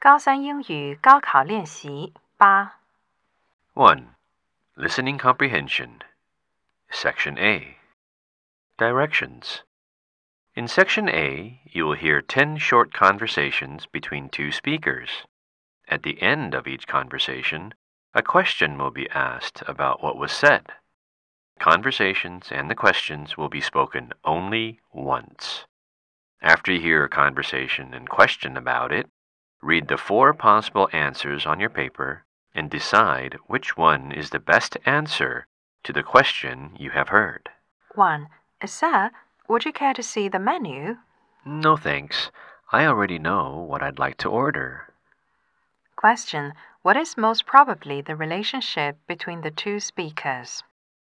高三英语高考练习8 1. Listening Comprehension. Section A. Directions. In Section A, you will hear 10 short conversations between two speakers. At the end of each conversation, a question will be asked about what was said. Conversations and the questions will be spoken only once. After you hear a conversation and question about it, read the 4 possible answers on your paper and decide which one is the best answer to the question you have heard. 1. Sir, would you care to see the menu? No thanks. I already know what I'd like to order. Question. What is most probably the relationship between the two speakers?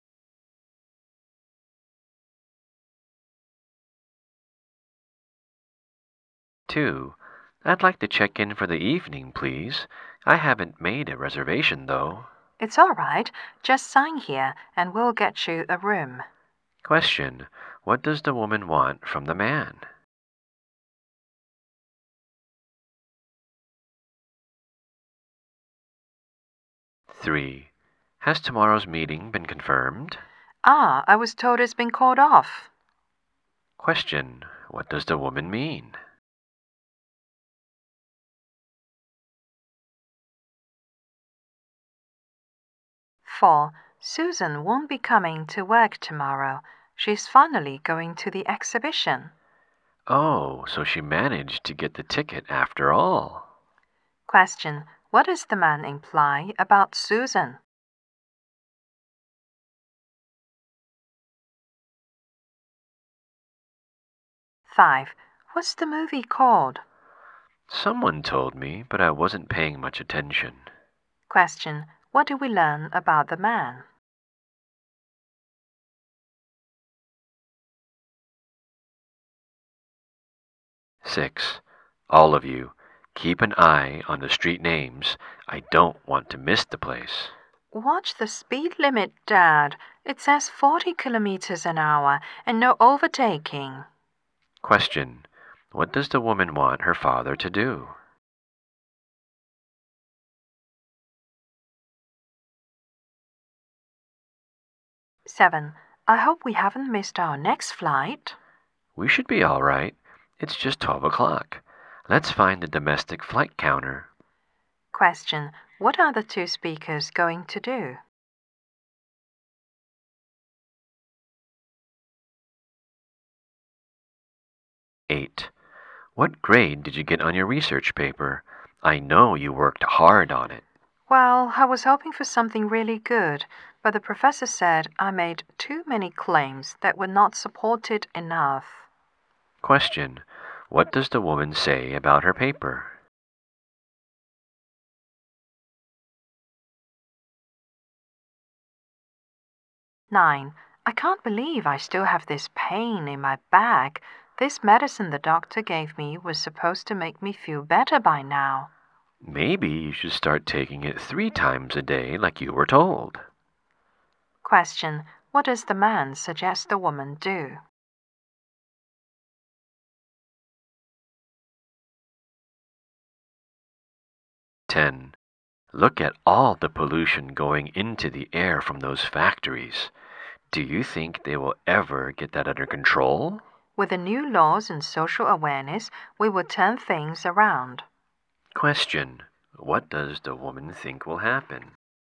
Two. I'd like to check in for the evening, please. I haven't made a reservation, though. It's all right. Just sign here and we'll get you a room. Question. What does the woman want from the man? Three. Has tomorrow's meeting been confirmed? I was told it's been called off. Question. What does the woman mean? Four. Susan won't be coming to work tomorrow. She's finally going to the exhibition. Oh, so she managed to get the ticket after all. Question. What does the man imply about Susan? Five. What's the movie called? Someone told me, but I wasn't paying much attention. Question. What do we learn about the man? Six. All of you, keep an eye on the street names. I don't want to miss the place. Watch the speed limit, Dad. It says 40 kilometers an hour and no overtaking. Question. What does the woman want her father to do? Seven. I hope we haven't missed our next flight. We should be all right. It's just 12 o'clock. Let's find the domestic flight counter. Question. What are the two speakers going to do? Eight. What grade did you get on your research paper? I know you worked hard on it. Well, I was hoping for something really good, but the professor said I made too many claims that were not supported enough. Question. What does the woman say about her paper? Nine. I can't believe I still have this pain in my back. This medicine the doctor gave me was supposed to make me feel better by now. Maybe you should start taking it 3 times a day like you were told. Question. What does the man suggest the woman do? Ten. Look at all the pollution going into the air from those factories. Do you think they will ever get that under control? With the new laws and social awareness, we will turn things around. Question. What does the woman think will happen?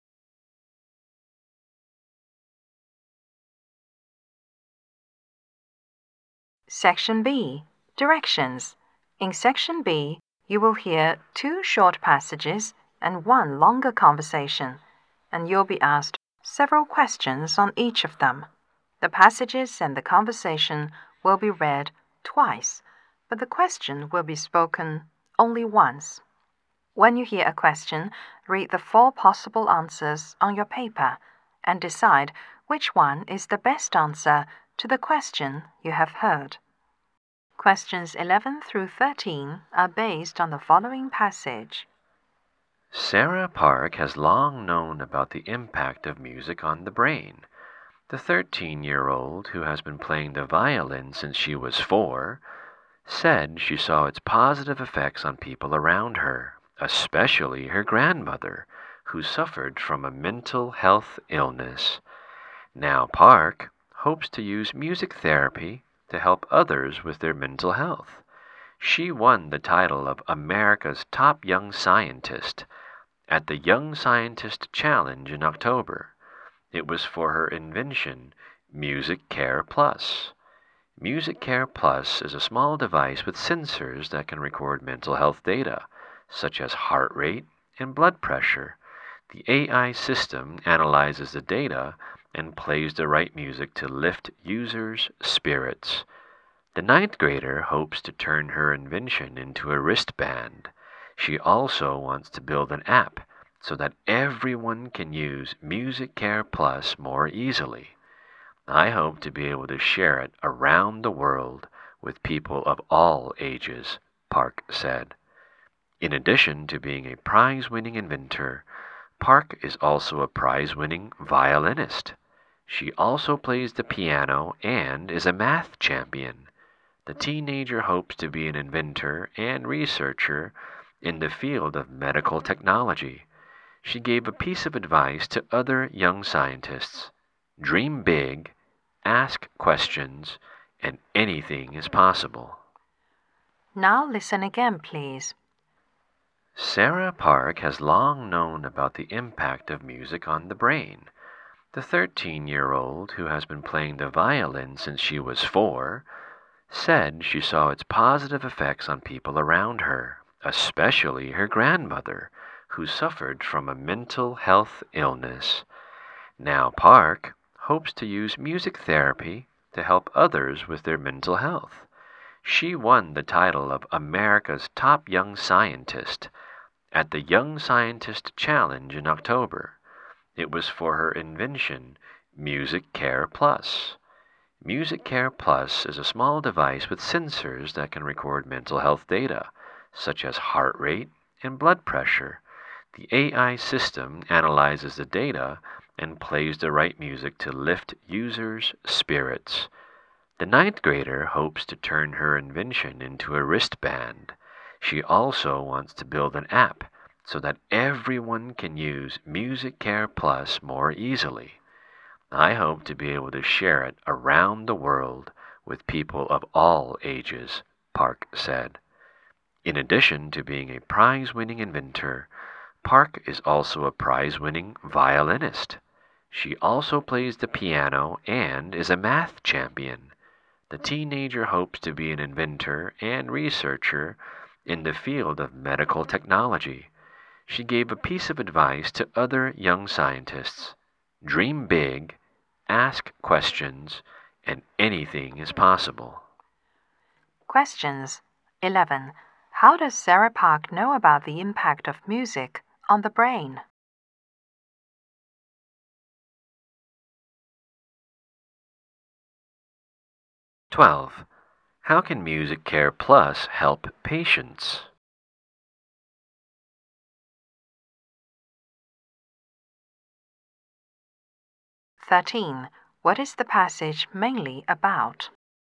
Section B. Directions. In Section B, you will hear 2 short passages and 1 longer conversation, and you'll be asked several questions on each of them. The passages and the conversation will be read twice, but the question will be spoken only once. When you hear a question, read the 4 possible answers on your paper and decide which one is the best answer to the question you have heard. Questions 11 through 13 are based on the following passage. Sarah Park has long known about the impact of music on the brain. The 13-year-old, who has been playing the violin since she was 4, said she saw its positive effects on people around her. especially her grandmother, who suffered from a mental health illness. Now Park hopes to use music therapy to help others with their mental health. She won the title of America's Top Young Scientist at the Young Scientist Challenge in October. It was for her invention, Music Care Plus. Music Care Plus is a small device with sensors that can record mental health data, such as heart rate and blood pressure. The AI system analyzes the data and plays the right music to lift users' spirits. The ninth grader hopes to turn her invention into a wristband. She also wants to build an app so that everyone can use Music Care Plus more easily. I hope to be able to share it around the world with people of all ages, Park said. In addition to being a prize-winning inventor, Park is also a prize-winning violinist. She also plays the piano and is a math champion. The teenager hopes to be an inventor and researcher in the field of medical technology. She gave a piece of advice to other young scientists: dream big, ask questions, and anything is possible. Now listen again, please. Sarah Park has long known about the impact of music on the brain. The 13-year-old, who has been playing the violin since she was 4, said she saw its positive effects on people around her, especially her grandmother, who suffered from a mental health illness. Now Park hopes to use music therapy to help others with their mental health. She won the title of America's Top Young Scientist at the Young Scientist Challenge in October. It was for her invention, Music Care Plus. Music Care Plus is a small device with sensors that can record mental health data, such as heart rate and blood pressure. The AI system analyzes the data and plays the right music to lift users' spirits. The ninth grader hopes to turn her invention into a wristband. She also wants to build an app so that everyone can use Music Care Plus more easily. I hope to be able to share it around the world with people of all ages, Park said. In addition to being a prize-winning inventor, Park is also a prize-winning violinist. She also plays the piano and is a math champion. The teenager hopes to be an inventor and researcher in the field of medical technology. She gave a piece of advice to other young scientists: dream big, ask questions, and anything is possible. Questions 11. How does Sarah Park know about the impact of music on the brain? 12. How can Music Care Plus help patients? 13. What is the passage mainly about?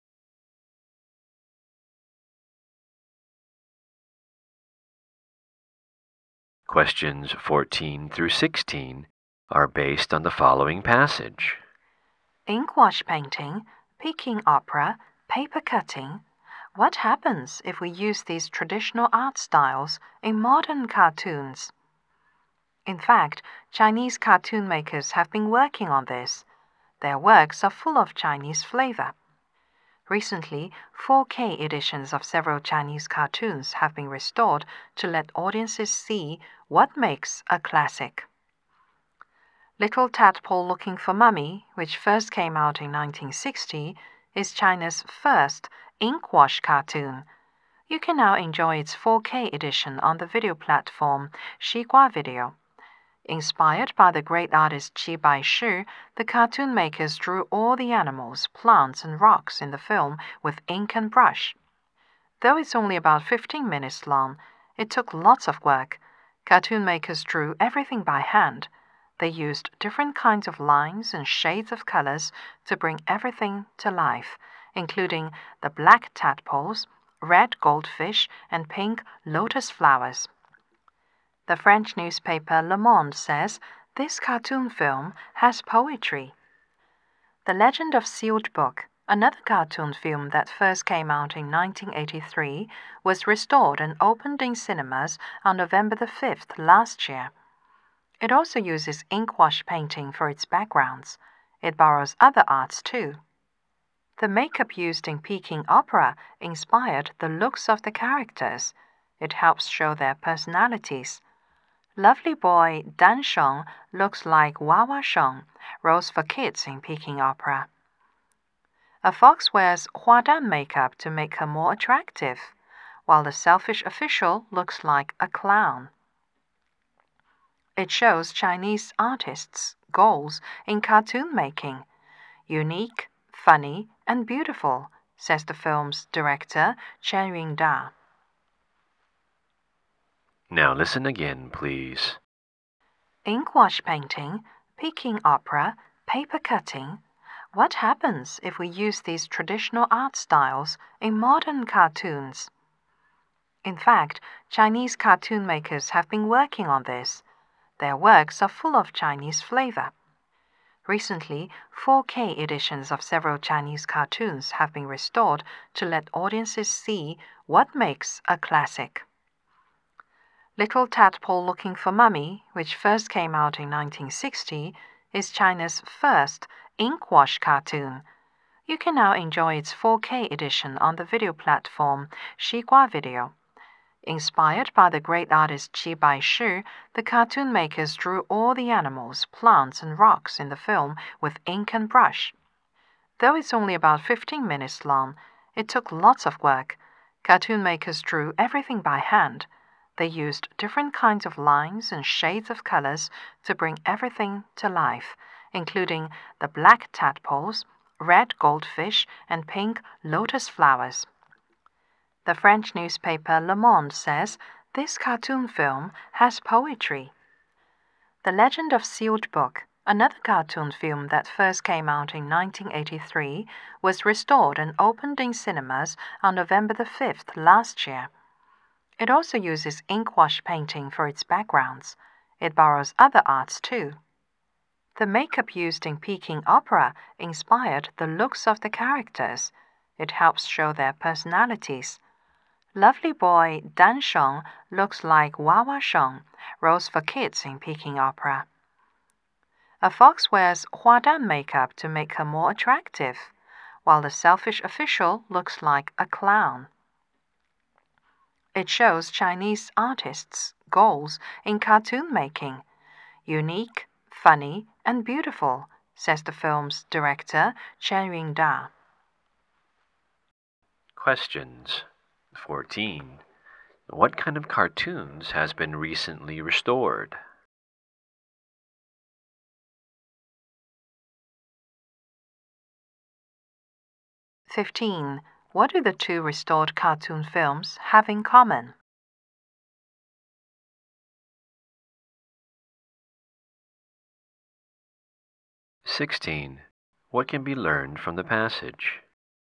Questions 14 through 16 are based on the following passage. Inkwash painting, Peking opera, paper cutting. What happens if we use these traditional art styles in modern cartoons? In fact, Chinese cartoon makers have been working on this. Their works are full of Chinese flavor. Recently, 4K editions of several Chinese cartoons have been restored to let audiences see what makes a classic. Little Tadpole Looking for Mummy, which first came out in 1960, is China's first inkwash cartoon. You can now enjoy its 4K edition on the video platform Xigua Video. Inspired by the great artist Qi Baishi, the cartoon makers drew all the animals, plants, and rocks in the film with ink and brush. Though it's only about 15 minutes long, it took lots of work. Cartoon makers drew everything by hand. They used different kinds of lines and shades of colors to bring everything to life, including the black tadpoles, red goldfish, and pink lotus flowers. The French newspaper Le Monde says this cartoon film has poetry. The Legend of Sealed Book, another cartoon film that first came out in 1983, was restored and opened in cinemas on November the 5th last year. It also uses ink-wash painting for its backgrounds. It borrows other arts too. The makeup used in Peking opera inspired the looks of the characters. It helps show their personalities. Lovely boy Dan Sheng looks like Wawa Sheng, roles for kids in Peking opera. A fox wears Huadan makeup to make her more attractive, while the selfish official looks like a clown. It shows Chinese artists' goals in cartoon making. Unique, funny, and beautiful, says the film's director, Chen Yunda. Now listen again, please. Ink-wash painting, Peking opera, paper cutting. What happens if we use these traditional art styles in modern cartoons? In fact, Chinese cartoon makers have been working on this. Their works are full of Chinese flavor. Recently, 4K editions of several Chinese cartoons have been restored to let audiences see what makes a classic. Little Tadpole Looking for Mummy, which first came out in 1960, is China's first ink-wash cartoon. You can now enjoy its 4K edition on the video platform Xigua Video. Inspired by the great artist Qi Baishi, the cartoon makers drew all the animals, plants, and rocks in the film with ink and brush. Though it's only about 15 minutes long, it took lots of work. Cartoon makers drew everything by hand. They used different kinds of lines and shades of colors to bring everything to life, including the black tadpoles, red goldfish, and pink lotus flowers. The French newspaper Le Monde says this cartoon film has poetry. The Legend of Sealed Book, another cartoon film that first came out in 1983, was restored and opened in cinemas on November the 5th last year. It also uses ink-wash painting for its backgrounds. It borrows other arts too. The makeup used in Peking opera inspired the looks of the characters. It helps show their personalities. Lovely boy Dan Sheng looks like Wawa Sheng, roles for kids in Peking opera. A fox wears Huadan makeup to make her more attractive, while the selfish official looks like a clown. It shows Chinese artists' goals in cartoon making. Unique, funny, and beautiful, says the film's director, Chen Yunda. Questions. 14. What kind of cartoons has been recently restored? 15. What do the two restored cartoon films have in common? 16. What can be learned from the passage?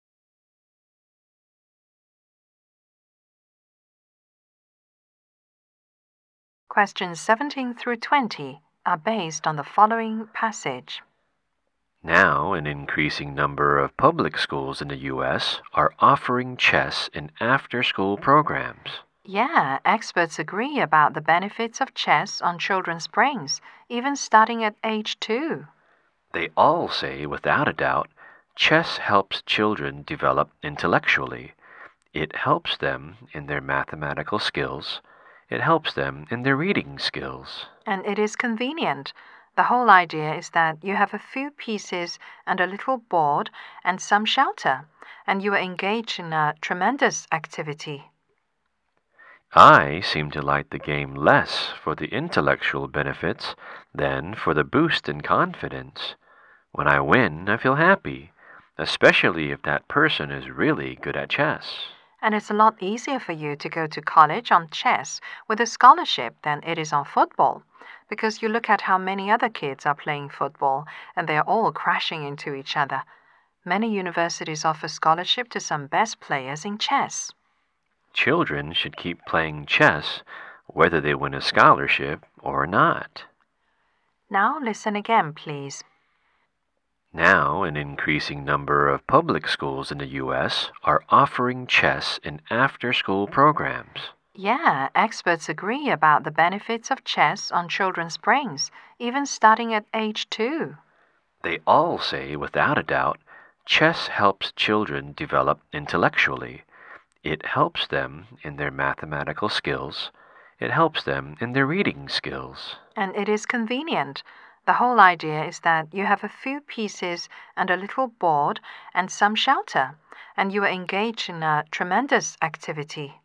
Questions 17 through 20 are based on the following passage. Now, an increasing number of public schools in the U.S. are offering chess in after-school programs. Yeah, experts agree about the benefits of chess on children's brains, even starting at age 2. They all say, without a doubt, chess helps children develop intellectually. It helps them in their mathematical skills. It helps them in their reading skills. And it is convenient. The whole idea is that you have a few pieces and a little board and some shelter, and you are engaged in a tremendous activity. I seem to like the game less for the intellectual benefits than for the boost in confidence. When I win, I feel happy, especially if that person is really good at chess. And it's a lot easier for you to go to college on chess with a scholarship than it is on football, because you look at how many other kids are playing football and they are all crashing into each other. Many universities offer scholarship to some best players in chess. Children should keep playing chess whether they win a scholarship or not. Now listen again, please. Now, an increasing number of public schools in the U.S. are offering chess in after-school programs. Yeah, experts agree about the benefits of chess on children's brains, even starting at age 2. They all say, without a doubt, chess helps children develop intellectually. It helps them in their mathematical skills. It helps them in their reading skills. And it is convenient. The whole idea is that you have a few pieces and a little board and some shelter, and you are engaged in a tremendous activity.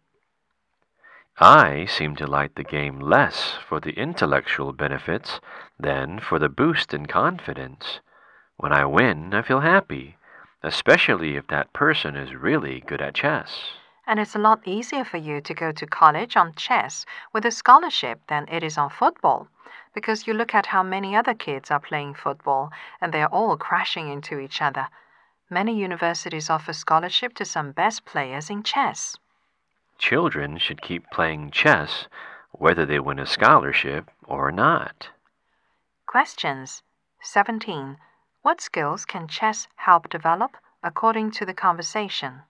I seem to like the game less for the intellectual benefits than for the boost in confidence. When I win, I feel happy, especially if that person is really good at chess. And it's a lot easier for you to go to college on chess with a scholarship than it is on football, because you look at how many other kids are playing football and they're all crashing into each other. Many universities offer scholarship to some best players in chess. Children should keep playing chess whether they win a scholarship or not. Questions 17. What skills can chess help develop according to the conversation?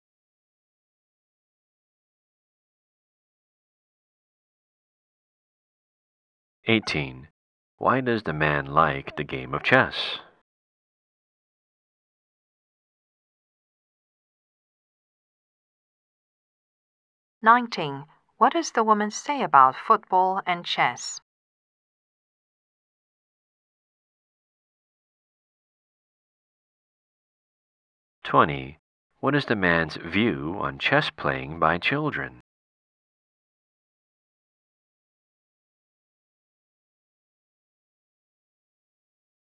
18. Why does the man like the game of chess? 19. What does the woman say about football and chess? 20. What is the man's view on chess playing by children?